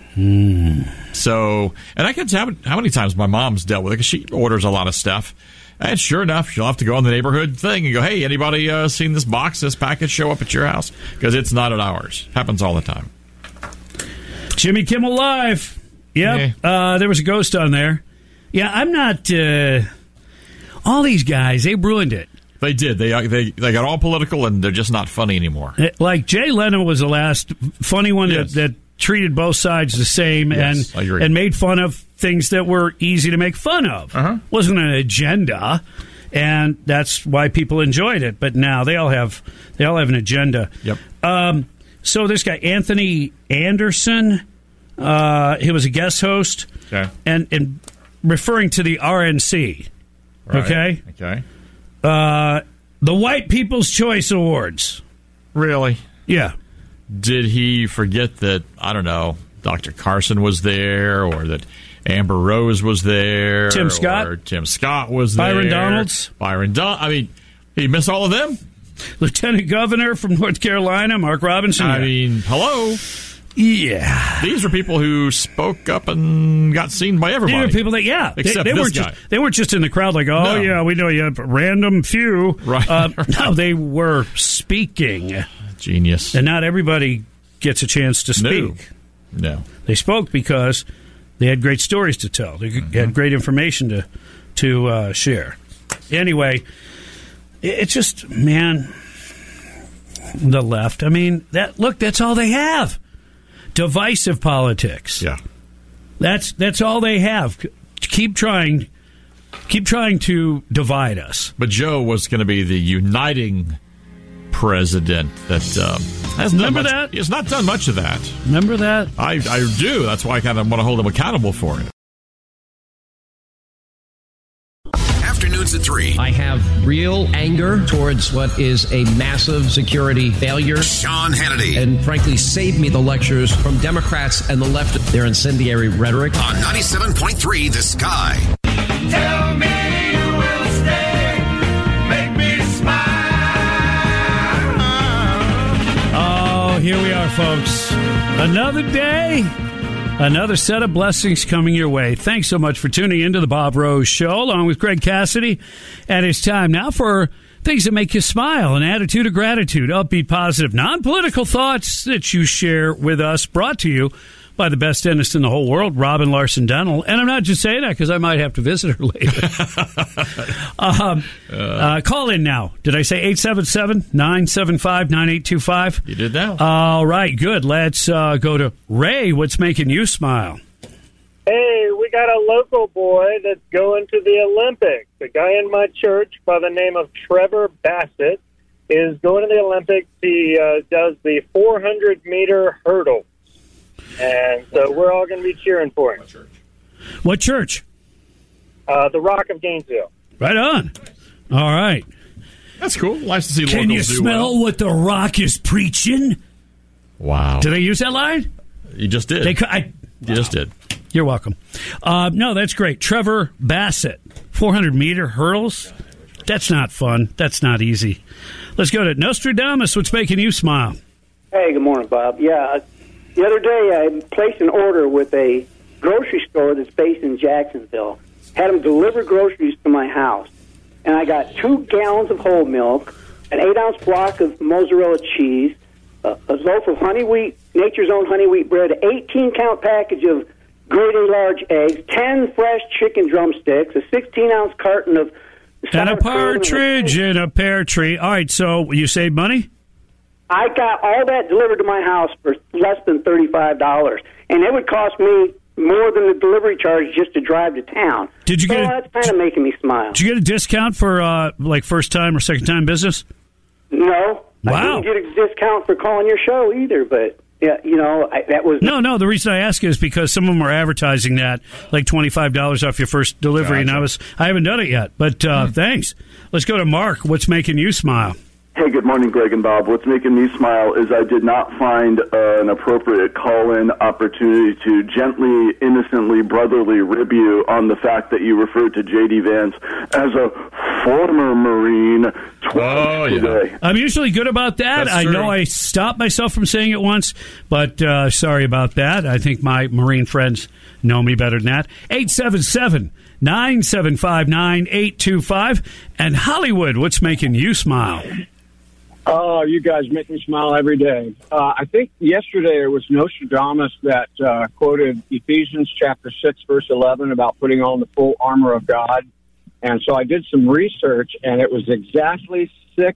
So, and I can't tell how many times my mom's dealt with it because she orders a lot of stuff. And sure enough, she'll have to go on the neighborhood thing and go, hey, anybody seen this package show up at your house? Because it's not at ours. Happens all the time. Jimmy Kimmel Live. Yep. Yeah. There was a ghost on there. Yeah, I'm not... all these guys, they ruined it. They did. They got all political, and they're just not funny anymore. Like Jay Leno was the last funny one that treated both sides the same and made fun of things that were easy to make fun of. Wasn't an agenda, and that's why people enjoyed it. But now they all have an agenda. Yep. So this guy Anthony Anderson, he was a guest host, and referring to the RNC. Right. Okay. The White People's Choice Awards. Really? Yeah. Did he forget that, I don't know, Dr. Carson was there, or that Amber Rose was there? Tim Scott? Or Tim Scott was there. Byron Donalds? I mean, he missed all of them? Lieutenant Governor from North Carolina, Mark Robinson. I mean, hello? Yeah. These are people who spoke up and got seen by everybody. These are people that, Except they this guy. They weren't just in the crowd like, yeah, we know you have a random few. Right. No, they were speaking. Genius. And not everybody gets a chance to speak. No. They spoke because they had great stories to tell. They had great information to share. Anyway, it's just, man, the left. I mean, that's all they have. Divisive politics. Yeah. That's all they have. Keep trying to divide us. But Joe was going to be the uniting president that hasn't Remember done much, that? He has not done much of that. Remember that? I do. That's why I kind of want to hold him accountable for it. Afternoons at 3. I have real anger towards what is a massive security failure. Sean Hannity. And frankly, save me the lectures from Democrats and the left, their incendiary rhetoric. On 97.3 The Sky. Tell me you will stay. Make me smile. Oh, here we are, folks. Another day. Another set of blessings coming your way. Thanks so much for tuning into the Bob Rose Show, along with Greg Cassidy. And it's time now for things that make you smile, an attitude of gratitude, upbeat, positive, non-political thoughts that you share with us, brought to you by the best dentist in the whole world, Robin Larson Dental. And I'm not just saying that because I might have to visit her later. Call in now. Did I say 877-975-9825? You did now. All right, good. Let's go to Ray. What's making you smile? Hey, we got a local boy that's going to the Olympics. A guy in my church by the name of Trevor Bassett is going to the Olympics. He does the 400-meter hurdle. And so we're all going to be cheering for him. What church? The Rock of Gainesville. Right on. All right. That's cool. Nice to see locals do well. Can you smell what the Rock is preaching? Wow. Did they use that line? You just did. You just did. You're welcome. No, that's great. Trevor Bassett, 400-meter hurdles. That's not fun. That's not easy. Let's go to Nostradamus. What's making you smile? Hey, good morning, Bob. Yeah, the other day I placed an order with a grocery store that's based in Jacksonville. Had them deliver groceries to my house. And I got 2 gallons of whole milk, an 8-ounce block of mozzarella cheese, a loaf of honey wheat, Nature's Own honey wheat bread, an 18-count package of grade A large eggs, 10 fresh chicken drumsticks, a 16-ounce carton of and a partridge in a pear tree. All right, so you saved money? I got all that delivered to my house for less than $35, and it would cost me more than the delivery charge just to drive to town. Did you get? That's kind of making me smile. Did you get a discount for like first time or second time business? No. Wow. I didn't get a discount for calling your show either, but yeah, that was no. The reason I ask is because some of them are advertising that like $25 off your first delivery, gotcha. and I haven't done it yet. But thanks. Let's go to Mark. What's making you smile? Hey, good morning, Greg and Bob. What's making me smile is I did not find an appropriate call-in opportunity to gently, innocently, brotherly rib you on the fact that you referred to J.D. Vance as a former Marine twice today. I'm usually good about that. That's I true. know I stopped myself from saying it once, but sorry about that. I think my Marine friends know me better than that. 877-975-9825. And Hollywood, what's making you smile? Oh, you guys make me smile every day. I think yesterday it was Nostradamus that quoted Ephesians chapter 6, verse 11 about putting on the full armor of God. And so I did some research, and it was exactly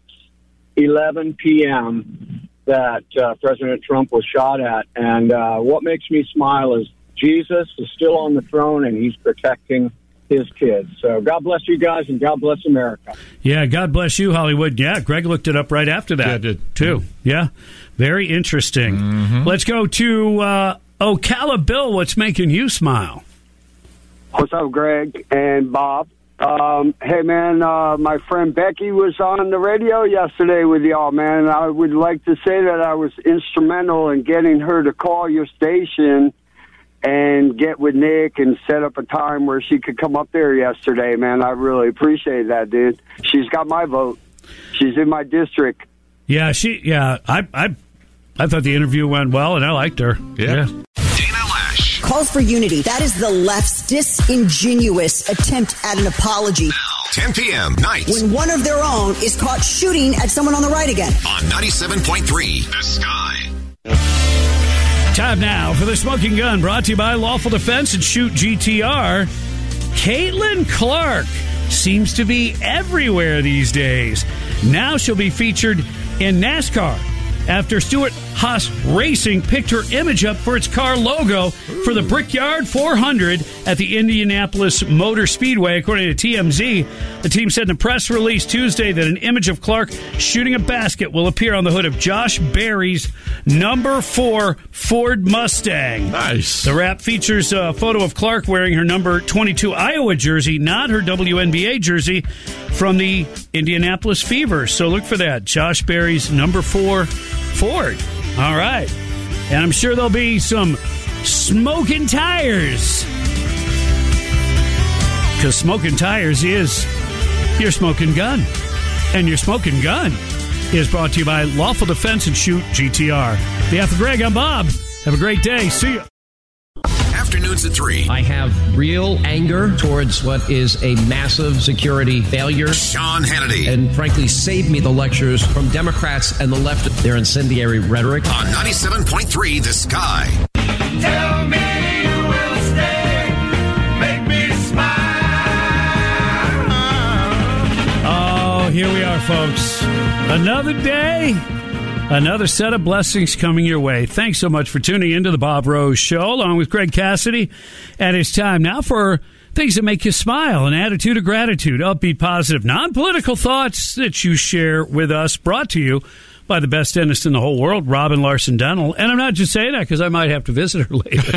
6:11 p.m. that President Trump was shot at. And what makes me smile is Jesus is still on the throne, and he's protecting his kids. So God bless you guys, and God bless America. Yeah, God bless you, Hollywood. Yeah, Greg looked it up right after that. Yeah, I did. Too. Yeah, very interesting. Mm-hmm. Let's go to Ocala Bill. What's making you smile? What's up, Greg and Bob? Hey, man, my friend Becky was on the radio yesterday with y'all, man, and I would like to say that I was instrumental in getting her to call your station and get with Nick and set up a time where she could come up there yesterday, man. I really appreciate that, dude. She's got my vote. She's in my district. Yeah, I thought the interview went well, and I liked her. Yeah. Dana Lash. Calls for unity. That is the left's disingenuous attempt at an apology. Now, 10 p.m. nights. When one of their own is caught shooting at someone on the right again. On 97.3 The Sky. Time now for the Smoking Gun, brought to you by Lawful Defense and Shoot GTR. Caitlin Clark seems to be everywhere these days. Now she'll be featured in NASCAR after Stuart Haas Racing picked her image up for its car logo for the Brickyard 400 at the Indianapolis Motor Speedway. According to TMZ, the team said in a press release Tuesday that an image of Clark shooting a basket will appear on the hood of Josh Berry's number 4 Ford Mustang. Nice. The wrap features a photo of Clark wearing her number 22 Iowa jersey, not her WNBA jersey, from the Indianapolis Fever. So look for that. Josh Berry's number 4 Ford. All right. And I'm sure there'll be some smoking tires. Because smoking tires is your smoking gun. And your smoking gun is brought to you by Lawful Defense and Shoot GTR. For Greg, I'm Bob. Have a great day. See you. Afternoons at 3. I have real anger towards what is a massive security failure. Sean Hannity. And frankly, save me the lectures from Democrats and the left, their incendiary rhetoric. On 97.3 The Sky. Tell me you will stay, make me smile. Oh, here we are, folks. Another day. Another set of blessings coming your way. Thanks so much for tuning into the Bob Rose Show, along with Greg Cassidy. And it's time now for things that make you smile, an attitude of gratitude, upbeat, positive, non-political thoughts that you share with us, brought to you by the best dentist in the whole world, Robin Larson Dental. And I'm not just saying that because I might have to visit her later.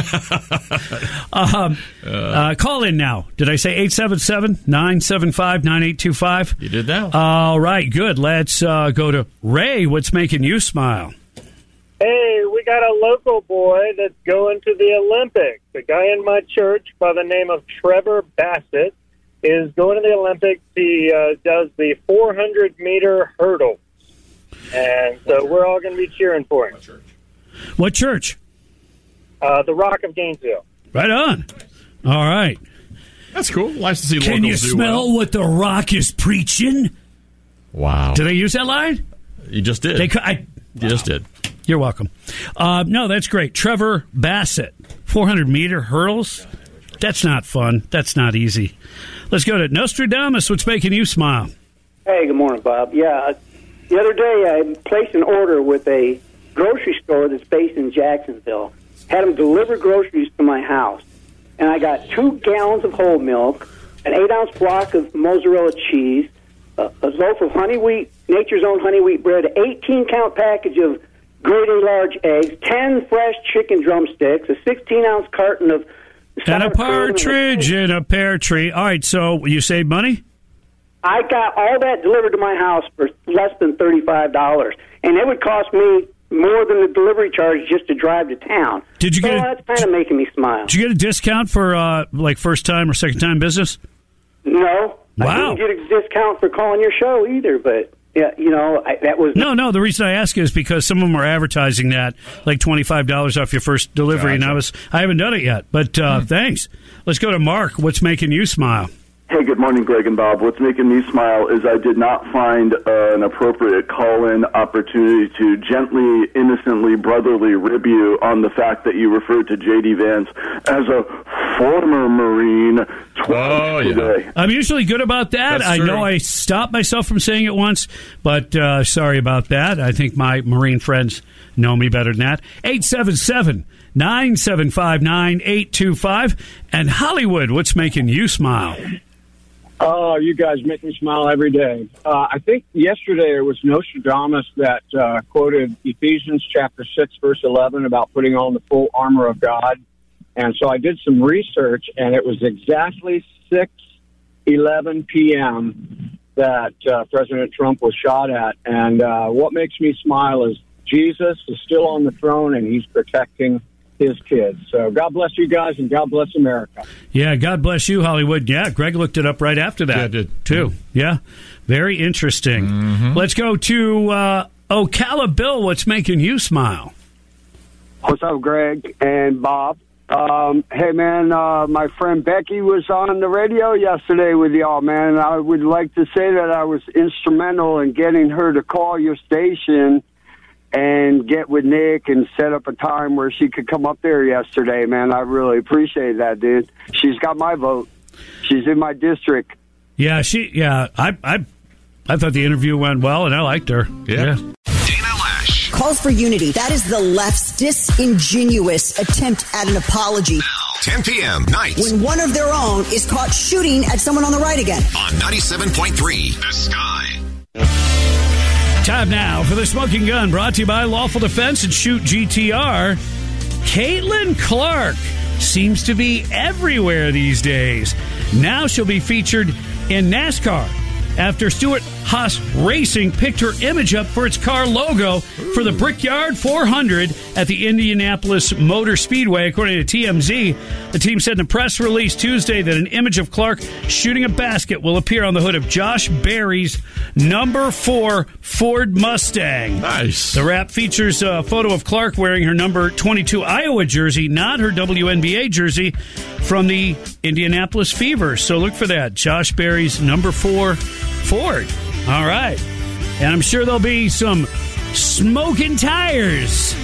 Call in now. Did I say 877-975-9825? You did now. All right, good. Let's go to Ray. What's making you smile? Hey, we got a local boy that's going to the Olympics. A guy in my church by the name of Trevor Bassett is going to the Olympics. He does the 400-meter hurdle. And so we're all going to be cheering for him. What church? The Rock of Gainesville. Right on. All right. That's cool. Nice to see locals do well. Can you smell what the Rock is preaching? Wow. Did they use that line? You just did. You just did. You're welcome. No, that's great. Trevor Bassett, 400-meter hurdles. That's not fun. That's not easy. Let's go to Nostradamus. What's making you smile? Hey, good morning, Bob. Yeah, the other day I placed an order with a grocery store that's based in Jacksonville. Had them deliver groceries to my house. and I got 2 gallons of whole milk, an 8-ounce block of mozzarella cheese, a loaf of Nature's Own honey wheat bread, an 18-count package of grade A large eggs, 10 fresh chicken drumsticks, a 16-ounce carton of and a partridge in a pear tree. All right, so you saved money? I got all that delivered to my house for less than $35, and it would cost me more than the delivery charge just to drive to town. Did you get? That's kind of making me smile. Did you get a discount for like first time or second time business? No. Wow. I didn't get a discount for calling your show either, but yeah, that was no. The reason I ask is because some of them were advertising that like $25 off your first delivery, gotcha. and I haven't done it yet. But thanks. Let's go to Mark. What's making you smile? Hey, good morning, Greg and Bob. What's making me smile is I did not find an appropriate call-in opportunity to gently, innocently, brotherly rib you on the fact that you referred to J.D. Vance as a former Marine twice today. I'm usually good about that. I know I stopped myself from saying it once, but sorry about that. I think my Marine friends know me better than that. 877-975-9825. And Hollywood, what's making you smile? Oh, you guys make me smile every day. I think yesterday it was Nostradamus that quoted Ephesians chapter 6, verse 11 about putting on the full armor of God. And so I did some research, and it was exactly 6:11 p.m. that President Trump was shot at. And what makes me smile is Jesus is still on the throne, and he's protecting his kids. So God bless you guys, and God bless America. Yeah, God bless you, Hollywood. Yeah, Greg looked it up right after that. Yeah, I did. Too. Yeah, very interesting. Mm-hmm. Let's go to Ocala Bill. What's making you smile? What's up, Greg and Bob? Hey, man, my friend Becky was on the radio yesterday with y'all, man. I would like to say that I was instrumental in getting her to call your station and get with Nick and set up a time where she could come up there yesterday, man. I really appreciate that, dude. She's got my vote. She's in my district. Yeah, I thought the interview went well, and I liked her. Yeah. Dana Lash. Calls for unity. That is the left's disingenuous attempt at an apology. 10 p.m. nights. When one of their own is caught shooting at someone on the right again. On 97.3 The Sky. Time now for the Smoking Gun, brought to you by Lawful Defense and Shoot GTR. Caitlin Clark seems to be everywhere these days. Now she'll be featured in NASCAR after Stewart Haas Racing picked her image up for its car logo for the Brickyard 400 at the Indianapolis Motor Speedway. According to TMZ, the team said in a press release Tuesday that an image of Clark shooting a basket will appear on the hood of Josh Berry's number 4 Ford Mustang. Nice. The wrap features a photo of Clark wearing her number 22 Iowa jersey, not her WNBA jersey, from the Indianapolis Fever. So look for that. Josh Berry's number 4 Ford. All right. And I'm sure there'll be some smoking tires.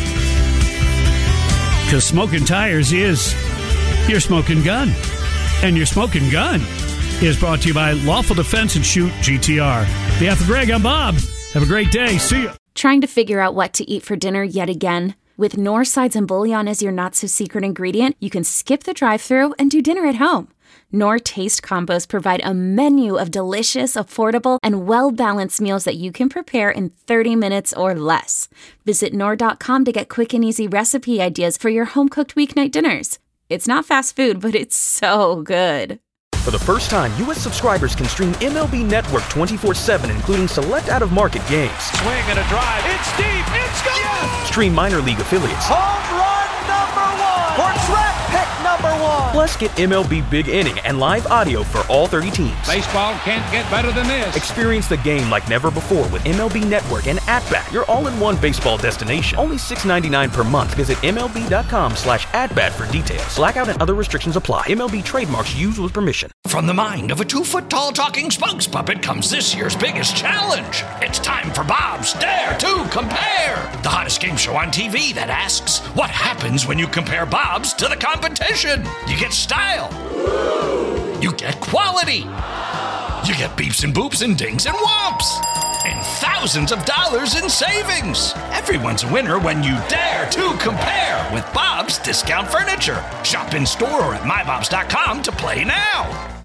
Because smoking tires is your smoking gun. And your smoking gun is brought to you by Lawful Defense and Shoot GTR. On behalf of Greg, I'm Bob. Have a great day. See you. Trying to figure out what to eat for dinner yet again? With Knorr sides and bouillon as your not-so-secret ingredient, you can skip the drive-thru and do dinner at home. Knorr Taste Combos provide a menu of delicious, affordable, and well-balanced meals that you can prepare in 30 minutes or less. Visit Knorr.com to get quick and easy recipe ideas for your home-cooked weeknight dinners. It's not fast food, but it's so good. For the first time, U.S. subscribers can stream MLB Network 24/7, including select out-of-market games. Swing and a drive. It's deep. It's gone. Yes! Stream minor league affiliates. Home run number 1. For draft pick number 1. Plus, get MLB Big Inning and live audio for all 30 teams. Baseball can't get better than this. Experience the game like never before with MLB Network and At-Bat, your all-in-one baseball destination. Only $6.99 per month. Visit MLB.com/AtBat for details. Blackout and other restrictions apply. MLB trademarks used with permission. From the mind of a 2-foot-tall talking spokes puppet comes this year's biggest challenge. It's time for Bob's Dare to Compare, the hottest game show on TV that asks, what happens when you compare Bob's to the competition? You get style. You get quality. You get beeps and boops and dings and whomps. and thousands of dollars in savings. Everyone's a winner when you dare to compare with Bob's Discount Furniture. Shop in store or at mybobs.com to play now.